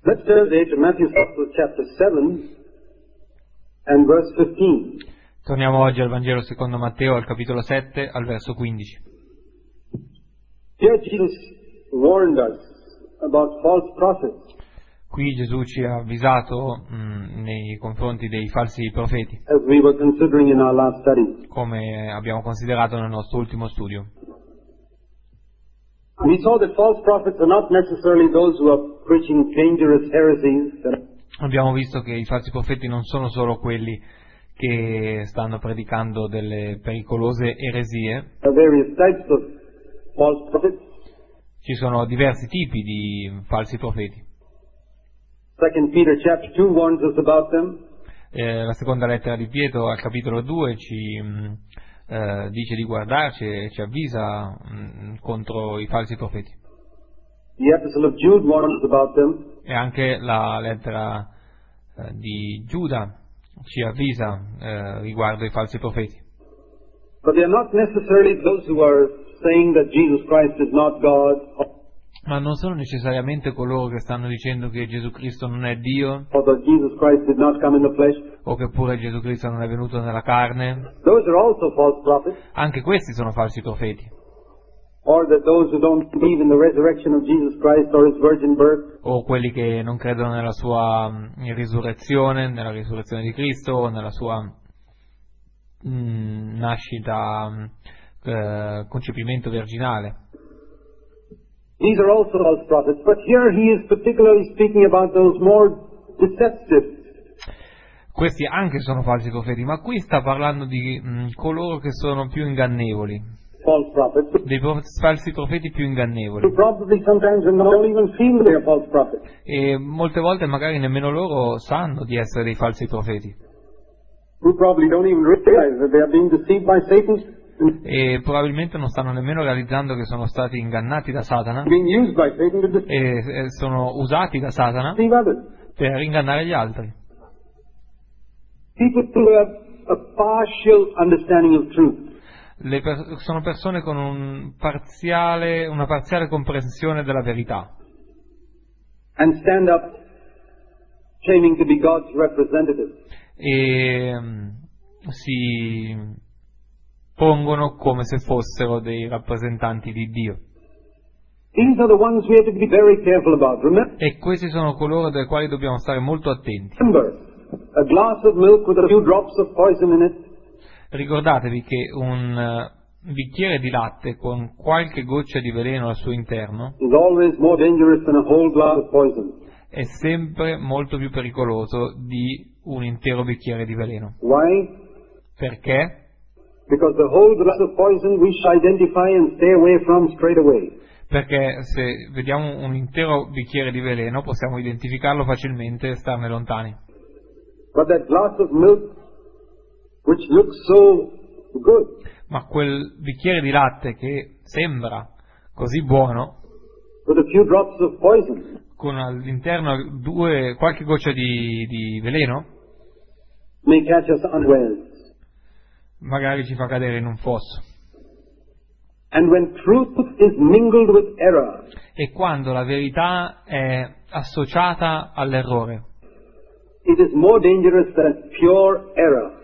Let's turn today to Matthew's Gospel, chapter 7 and verse 15. Torniamo oggi al Vangelo secondo Matteo, al capitolo 7, al verso 15. Here Jesus warned us about false prophets. Qui Gesù ci ha avvisato nei confronti dei falsi profeti, As we were considering in our last study. come abbiamo considerato nel nostro ultimo studio. We saw that false prophets are not necessarily those who are preaching dangerous heresies that Abbiamo visto che i falsi profeti non sono solo quelli che stanno predicando delle pericolose eresie. are various types of false prophets. Ci sono diversi tipi di falsi profeti. 2 Peter chapter 2 warns us about them. La seconda lettera di Pietro al capitolo 2 ci dice di guardarci e ci avvisa contro i falsi profeti. The epistle of Jude warns us about them. E anche la lettera di Giuda ci avvisa riguardo ai falsi profeti. But they are not necessarily those who are saying that Jesus Christ is not God, Ma non sono necessariamente coloro che stanno dicendo che Gesù Cristo non è Dio, or that Jesus Christ did not come in the flesh. o che pure Gesù Cristo non è venuto nella carne. Those are also false prophets. Anche questi sono falsi profeti. Or that those who don't believe in the resurrection of Jesus Christ or his virgin birth. O quelli che non credono nella sua risurrezione, nella risurrezione di Cristo, o nella sua nascita, concepimento virginale. These are also false prophets, but here he is particularly speaking about those more deceptive. Questi anche sono falsi profeti, ma qui sta parlando di coloro che sono più ingannevoli, False prophets, dei falsi profeti più ingannevoli. who probably sometimes don't even feel they're false prophets. E molte volte magari nemmeno loro sanno di essere dei falsi profeti. Who probably don't even realize that they are being deceived by Satan, E probabilmente non stanno nemmeno realizzando che sono stati ingannati da Satana being used by Satan to deceive e sono usati da Satana others. per ingannare gli altri. People who have a partial understanding of truth. Sono persone con una parziale comprensione della verità And stand up claiming to be God's representative. e si pongono come se fossero dei rappresentanti di Dio. These are the ones we have to be very careful about. E questi sono coloro dai quali dobbiamo stare molto attenti. Remember, a glass of milk with a few drops of poison in it Ricordatevi che un bicchiere di latte con qualche goccia di veleno al suo interno is always more dangerous than a whole glass of poison. è sempre molto più pericoloso di un intero bicchiere di veleno. Why? Perché? Because the whole glass of poison we shall identify and stay away from straight away. Perché se vediamo un intero bicchiere di veleno possiamo identificarlo facilmente e starne lontani. But that glass of milk, which looks so good, Ma quel bicchiere di latte che sembra così buono, with a few drops of poison, con all'interno qualche goccia di veleno, may catch us unawares. magari ci fa cadere in un fosso. And when truth is mingled with error, E quando la verità è associata all'errore, it is more dangerous than pure error.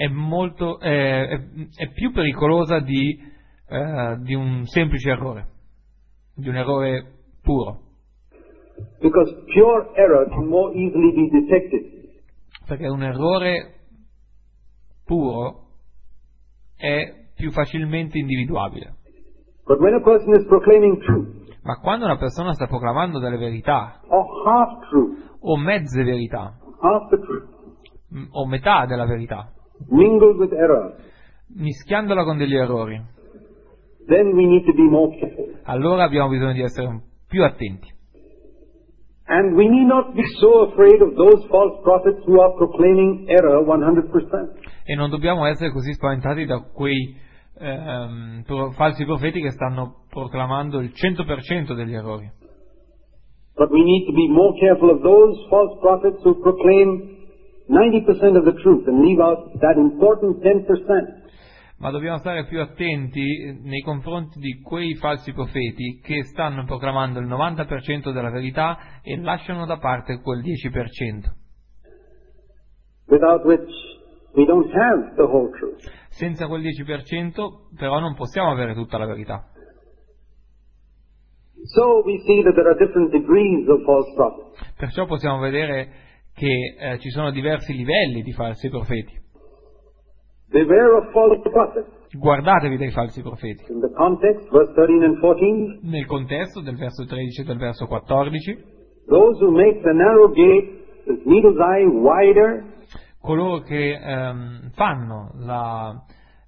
è più pericolosa di un semplice errore, di un errore puro. Because pure error can more easily be detected. Perché un errore puro è più facilmente individuabile. But when a person is proclaiming truth, Ma quando una persona sta proclamando delle verità, or half truth, o mezze verità, half the truth, o metà della verità, mingled with error, mischiandola con degli errori, then we need to be more careful. allora abbiamo bisogno di essere più attenti. And we need not be so afraid of those false prophets who are proclaiming error 100%. E non dobbiamo essere così spaventati da quei falsi profeti che stanno proclamando il 100% degli errori. But we need to be more careful of those false prophets who proclaim 90% of the truth and leave out that important 10%. ma dobbiamo stare più attenti nei confronti di quei falsi profeti che stanno proclamando il 90% della verità e lasciano da parte quel 10%. without which we don't have the whole truth. Senza quel 10% però non possiamo avere tutta la verità. So we see that there are different degrees of false prophets. Perciò possiamo vedere che ci sono diversi livelli di falsi profeti. Beware of false prophets. Guardatevi dai falsi profeti. In the context, verse 13 and 14, Nel contesto del verso 13 e del verso 14, those who make the narrow gate, the needle's eye, wider, coloro che fanno la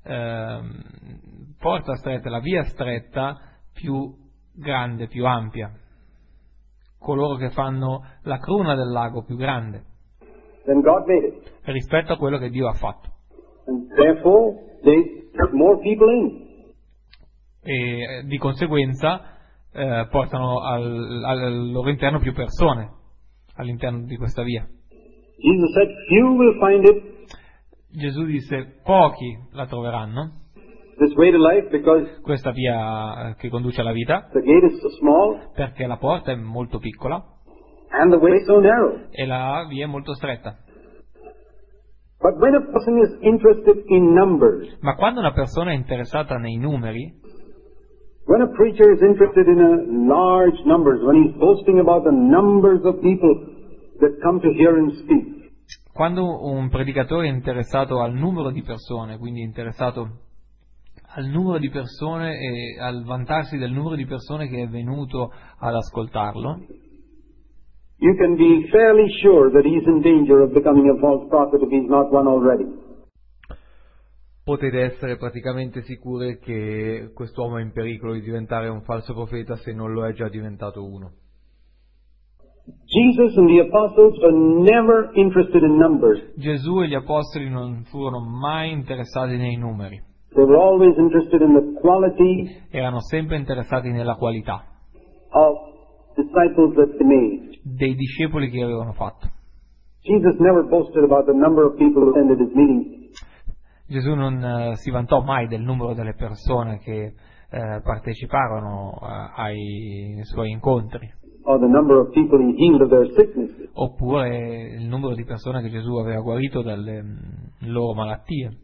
porta stretta, la via stretta più grande, più ampia, coloro che fanno la cruna del lago più grande than God made it. rispetto a quello che Dio ha fatto, And therefore, they put more people in. e di conseguenza portano al loro interno più persone all'interno di questa via. Jesus said, few will find it, Gesù disse: pochi la troveranno, this way to life, because questa via che conduce alla vita, the gate is so small perché la porta è molto piccola and the way is so narrow. e la via è molto stretta. But when a person is interested in numbers, Ma quando una persona è interessata nei numeri, when a preacher is interested in a large numbers, when he's boasting about the numbers of people that come to hear him speak, quando un predicatore è interessato al numero di persone, quindi interessato al numero di persone e al vantarsi del numero di persone che è venuto ad ascoltarlo, you can be fairly sure that he's in danger of becoming a false prophet if he's not one already. Potete essere praticamente sicuri che quest'uomo è in pericolo di diventare un falso profeta se non lo è già diventato uno. Jesus and the apostles were never interested in numbers. Gesù e gli apostoli non furono mai interessati nei numeri, They were always interested in the quality erano sempre interessati nella qualità of disciples that they made. dei discepoli che avevano fatto. Jesus never boasted about the number of people who attended his meetings. Gesù non si vantò mai del numero delle persone che parteciparono ai suoi incontri, Or the number of people he healed of their sicknesses. oppure il numero di persone che Gesù aveva guarito dalle loro malattie.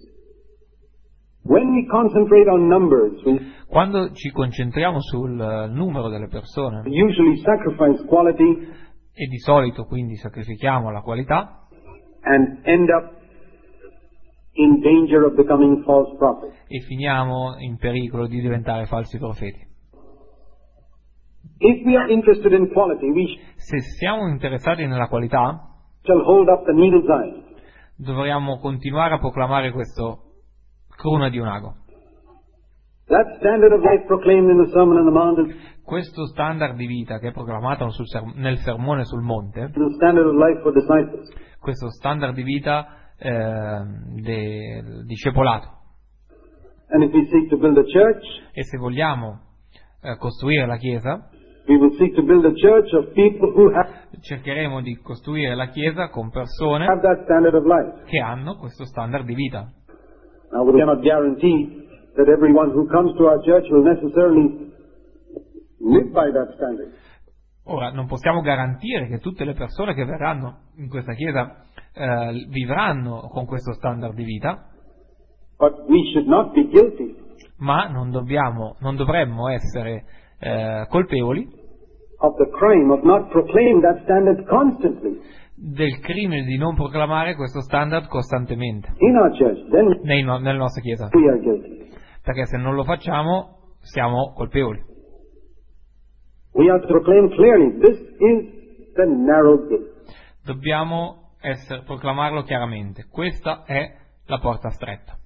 When we concentrate on numbers, we Quando ci concentriamo sul numero delle persone, usually sacrifice quality e di solito quindi sacrifichiamo la qualità, and end up in danger of becoming false prophets. e finiamo in pericolo di diventare falsi profeti. If we are interested in quality, we Se siamo interessati nella qualità, shall hold up the needle's eye. dovremmo continuare a proclamare questo cruna di un ago. That standard of life proclaimed in the Sermon on the Mount is Questo standard di vita che è proclamato nel sermone sul monte, the standard of life for disciples. questo standard di vita del discepolato. And if we seek to build a church, E se vogliamo costruire la Chiesa, we will seek to build a church of people who cercheremo di costruire la Chiesa con persone have that standard of life. che hanno questo standard di vita. Now, we cannot guarantee that everyone who comes to our church will necessarily live by that standard. Ora, non possiamo garantire che tutte le persone che verranno in questa Chiesa vivranno con questo standard di vita, But we should not be guilty ma non dovremmo essere colpevoli of the crime of not proclaiming that standard constantly del crimine di non proclamare questo standard costantemente in our church. Then nella nostra Chiesa, we are guilty. perché se non lo facciamo siamo colpevoli. We have to proclaim clearly, this is the narrow gate. Dobbiamo proclamarlo chiaramente. Questa è la porta stretta.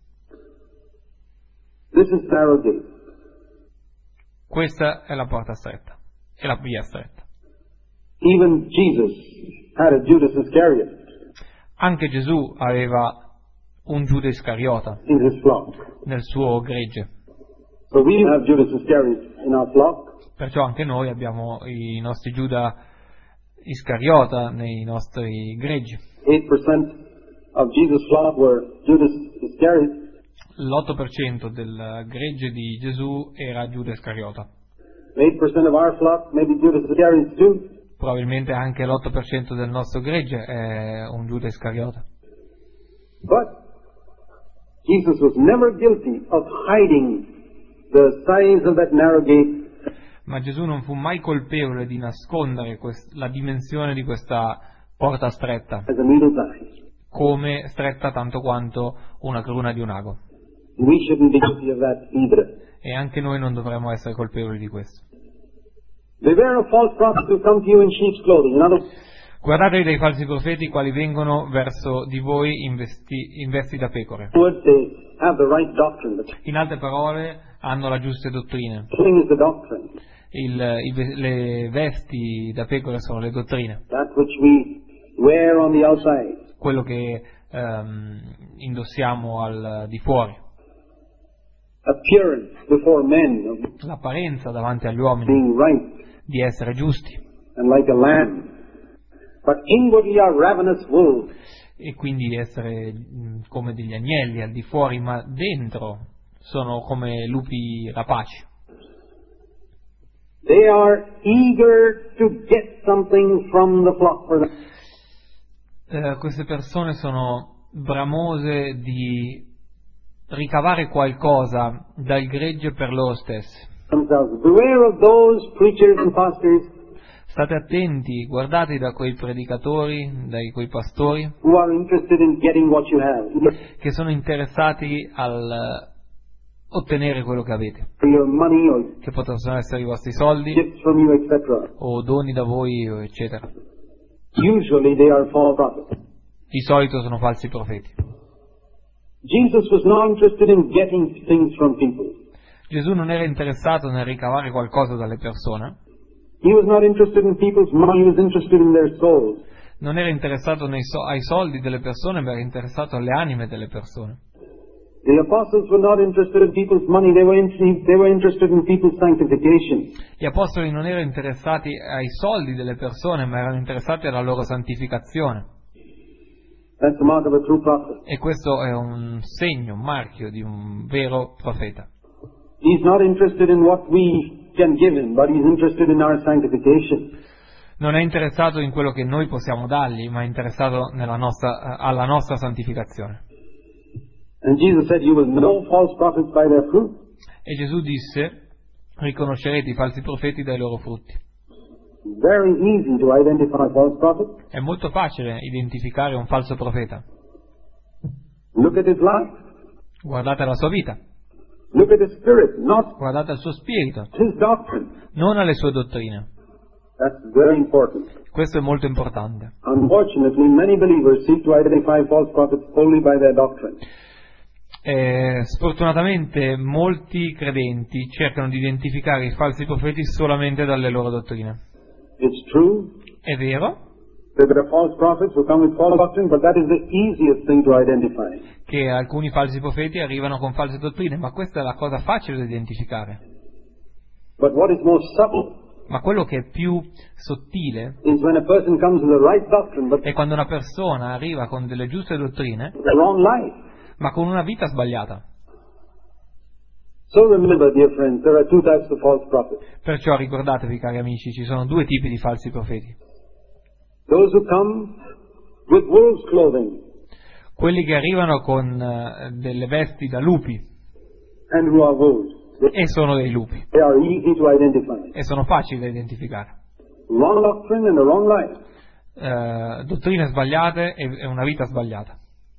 This is the narrow gate. Questa è la porta stretta. È la via stretta. Even Jesus had a Judas Iscariot Anche Gesù aveva un Giuda Iscariota in his flock. nel suo gregge. So we have Judas Iscariot in our flock. Perciò anche noi abbiamo i nostri Giuda Iscariota nei nostri greggi. 8% of Jesus' flock were Judas Iscariot. l'8% del gregge di Gesù era Giuda Iscariota. 8% of our flock, maybe Judas Iscariot too. Probabilmente anche l'8% del nostro gregge è un Giuda Iscariota. But Jesus was never guilty of hiding the size of that narrow gate. Ma Gesù non fu mai colpevole di nascondere la dimensione di questa porta stretta, As a needle's eye. come stretta tanto quanto una cruna di un ago. We shouldn't be guilty of that either. E anche noi non dovremmo essere colpevoli di questo. Beware of false prophets who come to you in sheep's clothing. In other Guardatevi dai falsi profeti quali vengono verso di voi in vesti da pecore. words, they have the right doctrine. The In altre parole, hanno le giuste dottrine. thing is the doctrine. Le vesti da pecore sono le dottrine, That which we wear on the outside. quello che indossiamo al di fuori, Appearance before men of l'apparenza davanti agli uomini being right di essere giusti, and like a lamb. But inwardly are ravenous wolves. e quindi di essere come degli agnelli al di fuori, ma dentro sono come lupi rapaci. They are eager to get something from the flock for them. Queste persone sono bramose di ricavare qualcosa dal gregge per loro stessi. Themselves. Beware of those preachers and pastors State attenti, guardate da quei predicatori, da quei pastori who are interested in getting what you have. che sono interessati al ottenere quello che avete, For your money or che possono essere i vostri soldi gifts from you, etc. o doni da voi, eccetera. Usually they are false prophets. Di solito sono falsi profeti. Jesus was not interested in getting things from people. Gesù non era interessato nel ricavare qualcosa dalle persone, He was not interested in people's money, he was interested in their souls. non era interessato ai soldi delle persone, ma era interessato alle anime delle persone. The apostles were not interested in people's money, they were interested in people's sanctification. Gli apostoli non erano interessati ai soldi delle persone, ma erano interessati alla loro santificazione. That's the mark of a true prophet. E questo è un segno, un marchio di un vero profeta. He's not interested in what we can give him, but he's interested in our sanctification. Non è interessato in quello che noi possiamo dargli, ma è interessato alla nostra santificazione. And Jesus said, you will know false prophets by their fruit. E Gesù disse, riconoscerete i falsi profeti dai loro frutti. Very easy to identify false prophets. È molto facile identificare un falso profeta. Look at his life. Guardate la sua vita, Look at his spirit, not guardate il suo spirito, his doctrine. non alle sue dottrine. That's very important. Questo è molto importante. Unfortunately, many believers seek to identify false prophets only by their doctrine. Sfortunatamente molti credenti cercano di identificare i falsi profeti solamente dalle loro dottrine. It's true È vero that there are false prophets who come with false doctrine, but that is the easiest thing to identify. che alcuni falsi profeti arrivano con false dottrine, ma questa è la cosa facile da identificare. But what is more subtle Ma quello che è più sottile is when a person comes with the right doctrine, but è quando una persona arriva con delle giuste dottrine, the wrong life. ma con una vita sbagliata. So remember, dear friends, there are two types of false prophets. Perciò ricordatevi, cari amici, ci sono due tipi di falsi profeti. Those who come with wolves' clothing Quelli che arrivano con delle vesti da lupi and who are wolves. e sono dei lupi, They are easy to identify. e sono facili da identificare. Wrong doctrine and a wrong life. Dottrine sbagliate e una vita sbagliata.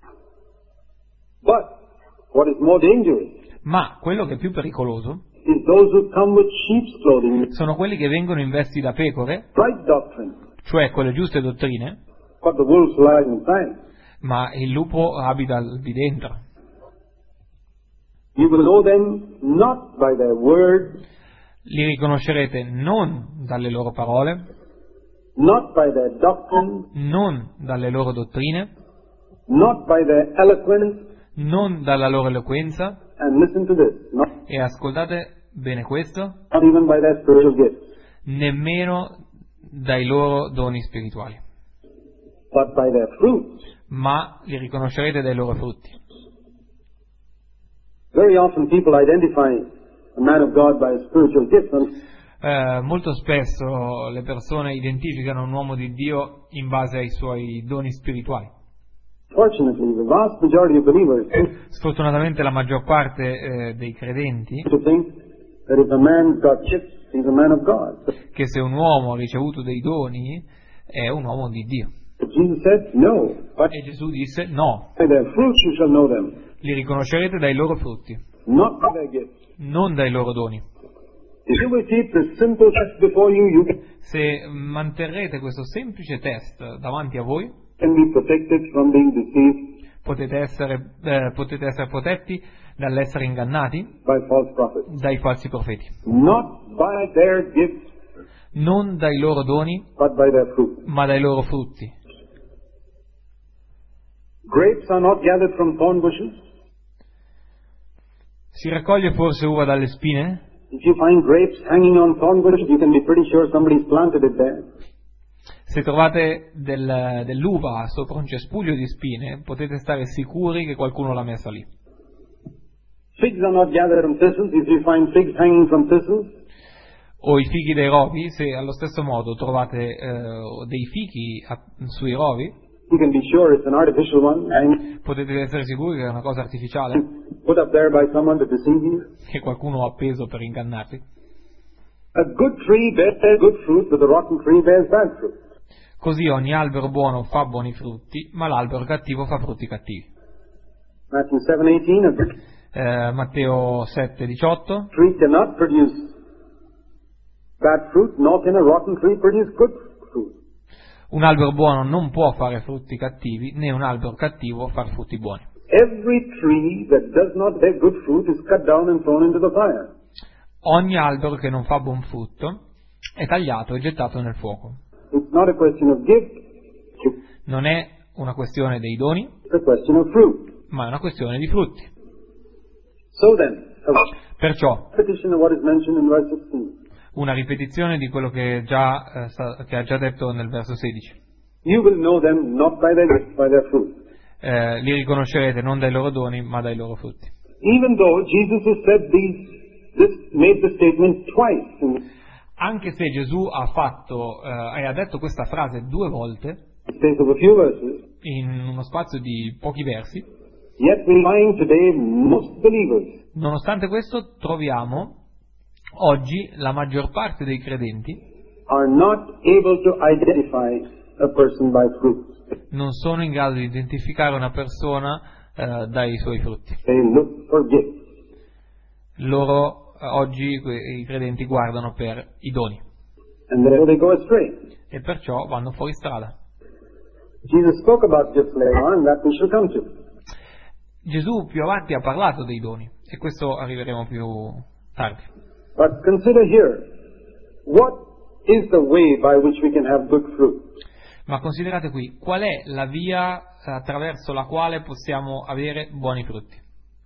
But what is more dangerous Ma quello che è più pericoloso is those who come with sheep's clothing, sono quelli che vengono in vesti da pecore, right doctrine, cioè con le giuste dottrine, but the wolves lie inside. ma il lupo abita lì dentro. You will know them not by their words, Li riconoscerete non dalle loro parole, not by their doctrine, non dalle loro dottrine, not by their eloquence, non dalla loro eloquenza, and listen to this, not e ascoltate bene questo, even by their spiritual gifts, nemmeno dai loro doni spirituali, but by their fruits. ma li riconoscerete dai loro frutti. Very often people identify a man of God by a spiritual gift. Molto spesso le persone identificano un uomo di Dio in base ai suoi doni spirituali. Fortunately, the vast majority of believers Sfortunatamente la maggior parte dei credenti to think that if a man's got gifts, he's a man of God. che se un uomo ha ricevuto dei doni è un uomo di Dio. But Jesus said, no, but E Gesù disse no, by their fruits you shall know them, li riconoscerete dai loro frutti, not by their gifts. non dai loro doni. If you will keep this simple test before you, you Se manterrete questo semplice test davanti a voi, can be protected from being deceived potete essere protetti dall'essere ingannati by false prophets. dai falsi profeti, Not by their gifts, non dai loro doni, but by their fruit. ma dai loro frutti. Grapes are not gathered from thorn bushes. Si raccoglie forse uva dalle spine? If you find grapes hanging on thorn bushes, you can be pretty sure somebody's planted it there. Se trovate dell'uva sopra un cespuglio di spine, potete stare sicuri che qualcuno l'ha messa lì. Figs are not gathered from thistles. If you find figs hanging from thistles, O i fichi dei rovi, se allo stesso modo trovate dei fichi sui rovi, you can be sure it's an artificial one and potete essere sicuri che è una cosa artificiale, put up there by someone to deceive you. che qualcuno ha appeso per ingannarvi. A good tree bears good fruit, but a rotten tree bears bad fruit. Così ogni albero buono fa buoni frutti, ma l'albero cattivo fa frutti cattivi. Matthew 7:18. A good Matteo 7,18. tree cannot produce bad fruit, nor can a rotten tree produce good fruit. Un albero buono non può fare frutti cattivi, né un albero cattivo far frutti buoni. Every tree that does not bear good fruit is cut down and thrown into the fire. Ogni albero che non fa buon frutto è tagliato e gettato nel fuoco. It's not a question of gift, Non è una questione dei doni, it's a question of fruit. ma è una questione di frutti. So then, a Perciò, repetition of what is mentioned in verse 16. una ripetizione di quello che ha già detto nel verso 16. You will know them not by their gifts, by their fruit. Li riconoscerete non dai loro doni, ma dai loro frutti. Even though Jesus has said made the statement twice in Anche se Gesù ha detto questa frase 2 volte, the space of a few verses, in uno spazio di pochi versi, yet we find today most believers nonostante questo troviamo oggi la maggior parte dei credenti are not able to identify a person by fruit. non sono in grado di identificare una persona dai suoi frutti. They look for gifts. Loro oggi i credenti guardano per i doni And therefore they go astray. e perciò vanno fuori strada. Jesus spoke about gifts later on, and that we shall come to. Gesù più avanti ha parlato dei doni e questo arriveremo più tardi. But consider here, what is the way by which we can have good fruit? Ma considerate qui, qual è la via attraverso la quale possiamo avere buoni frutti?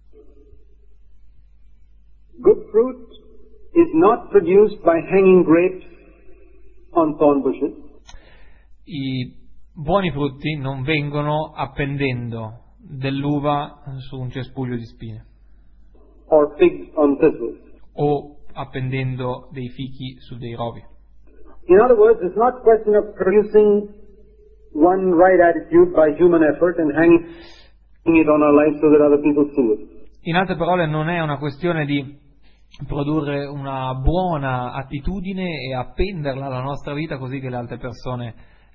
Good fruit is not produced by hanging grapes on thorn bushes, I buoni frutti non vengono appendendo dell'uva su un cespuglio di spine or figs on thistles. o appendendo dei fichi su dei rovi. In other words, it's not a question of producing one right attitude by human effort and hanging it on our lives so that other people see it. In altre parole, non è una questione di produrre una buona attitudine e appenderla alla nostra vita così che le altre persone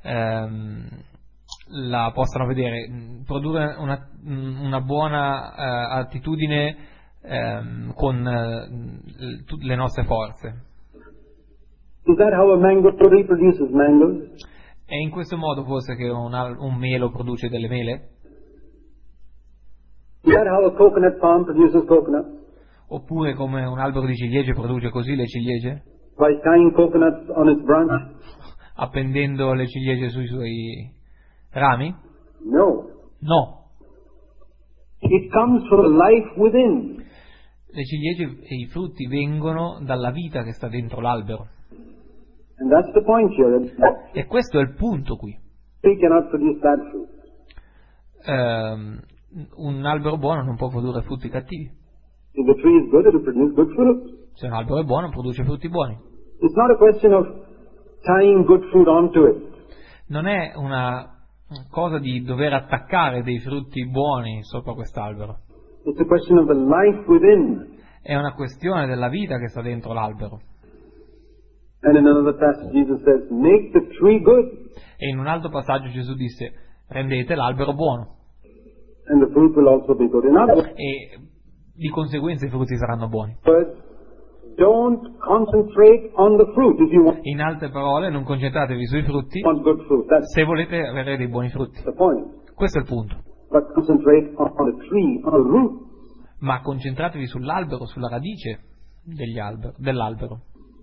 la possano vedere. Produrre una buona attitudine con le nostre forze. Is that how a mango tree produces mangoes? È in questo modo forse che un melo produce delle mele? Is that how a coconut palm produces coconuts? Oppure come un albero di ciliegie produce così le ciliegie? By tying coconuts on its branch? Appendendo le ciliegie sui suoi rami? No. No. It comes from the life within. Le ciliegie e i frutti vengono dalla vita che sta dentro l'albero. And that's the point here. E questo è il punto qui. We cannot produce bad fruit. Un albero buono non può produrre frutti cattivi. If the tree is good, it will produce good fruit. Se un albero è buono, produce frutti buoni. It's not a question of tying good fruit onto it. Non è una cosa di dover attaccare dei frutti buoni sopra quest'albero. It's a question of the life within. È una questione della vita che sta dentro l'albero. And in another passage Jesus says, make the tree good, E in un altro passaggio Gesù disse, rendete l'albero buono. and the fruit will also be good. In other E di conseguenza i frutti saranno buoni. words, don't concentrate on the fruit if you In altre parole, non concentratevi sui frutti want good fruit. That's se volete avere dei buoni frutti. the point. Questo è il punto. But concentrate on the tree, on the root. Ma concentratevi sull'albero, sulla radice dell'albero.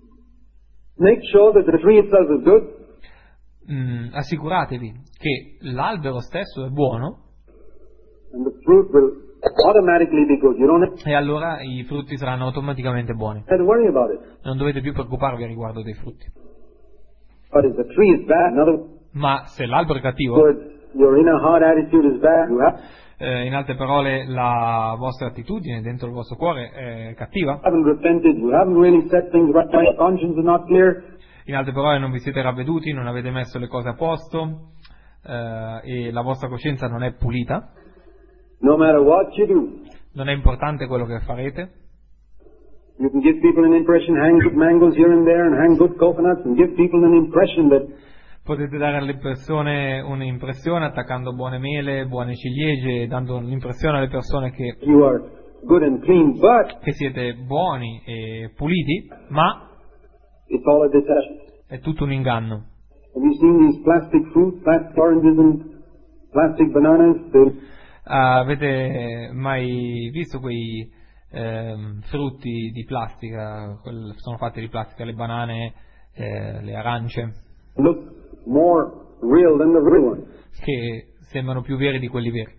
Make sure that the tree itself is good, Assicuratevi che l'albero stesso è buono and the fruit will automatically be good. You don't have e allora i frutti saranno automaticamente buoni. to worry about it. Non dovete più preoccuparvi a riguardo dei frutti. But if the tree is bad, in other Ma se l'albero è cattivo, words, your inner heart attitude is bad, you in altre parole la vostra attitudine dentro il vostro cuore è cattiva, haven't repented, you haven't really set things right, your conscience is not clear, in altre parole non vi siete ravveduti, non avete messo le cose a posto e la vostra coscienza non è pulita, no matter what you do, non è importante quello che farete. you can give people an impression, hang good mangoes here and there, and hang good coconuts, and give people an impression that Potete dare alle persone un'impressione attaccando buone mele, buone ciliegie, dando l'impressione alle persone che you are good and clean, but siete buoni e puliti, ma it's all a deception. è tutto un inganno. Have you seen these plastic fruit, plastic oranges and plastic bananas? Avete mai visto quei frutti di plastica, sono fatti di plastica, le banane, le arance, Look more real than the real ones. che sembrano più veri di quelli veri,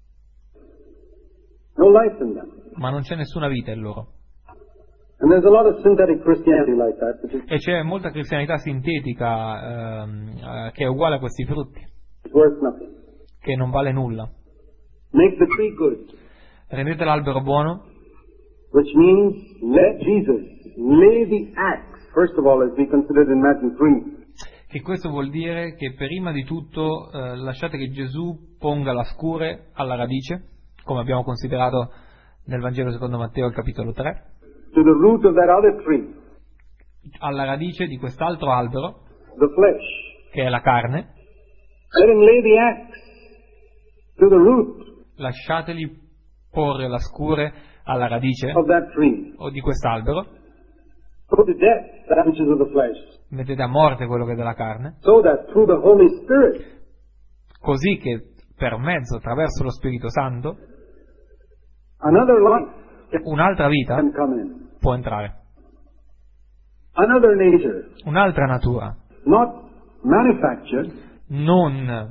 No life in them. ma non c'è nessuna vita in loro. And there's a lot of synthetic Christianity like that, which is E c'è molta cristianità sintetica che è uguale a questi frutti, worth nothing. che non vale nulla. Make the tree good, Rendete l'albero buono, which means let Jesus lay the axe, first of all, as we considered in Matthew 3. che questo vuol dire che prima di tutto lasciate che Gesù ponga la scure alla radice, come abbiamo considerato nel Vangelo secondo Matteo al capitolo 3, To the root of that other tree, alla radice di quest'altro albero, the flesh. che è la carne. Let him lay the axe to the root Lasciateli porre la scure alla radice of that tree. o di quest'albero, Put to death that which is of the flesh, mettete a morte quello che è della carne, so that through the Holy Spirit, così che per mezzo, attraverso lo Spirito Santo, another life un'altra vita can come in. può entrare, Another nature, un'altra natura, not manufactured, non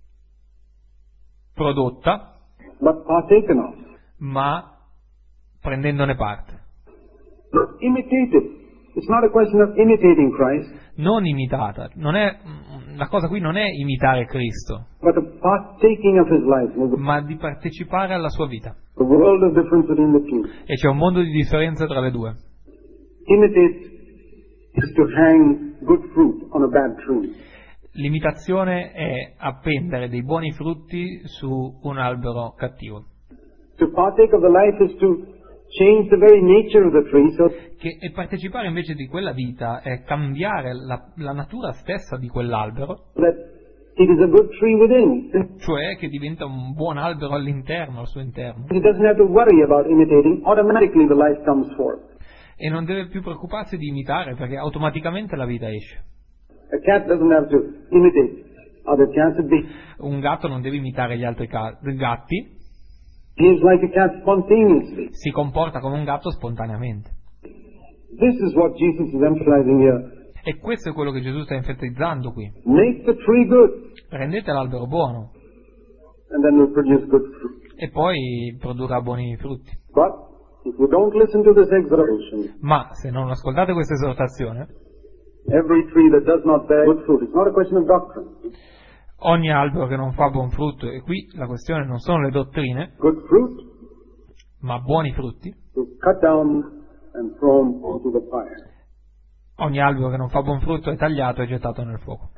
prodotta, but partaken of. ma prendendone parte. Not imitated. It's not a question of imitating Christ, Non imitata, la cosa qui non è imitare Cristo, but of partaking of His life. ma di partecipare alla sua vita. The world of difference between the two. E c'è un mondo di differenza tra le due. Imitate is to hang good fruit on a bad tree. L'imitazione è appendere dei buoni frutti su un albero cattivo. To partake of the life is to change the very nature of the tree, so E partecipare invece di quella vita è cambiare la natura stessa di quell'albero, that it is a good tree within. cioè che diventa un buon albero all'interno, al suo interno. He doesn't have to worry about imitating. Automatically the life comes forth. E non deve più preoccuparsi di imitare perché automaticamente la vita esce. A cat doesn't have to imitate other cats. Un gatto non deve imitare gli altri gatti, Behaves like a cat spontaneously. si comporta come un gatto spontaneamente. This is what Jesus is emphasizing here. E questo è quello che Gesù sta enfatizzando qui. Make the tree good, Rendete l'albero buono and then we'll produce good fruit. e poi produrrà buoni frutti. But if you don't listen to this exhortation, Ma se non ascoltate questa esortazione, every tree that does not bear good fruit, it's not a question of doctrine. ogni albero che non fa buon frutto, e qui la questione non sono le dottrine, Good fruit ma buoni frutti, is cut down and thrown into the fire. Ogni albero che non fa buon frutto è tagliato e gettato nel fuoco.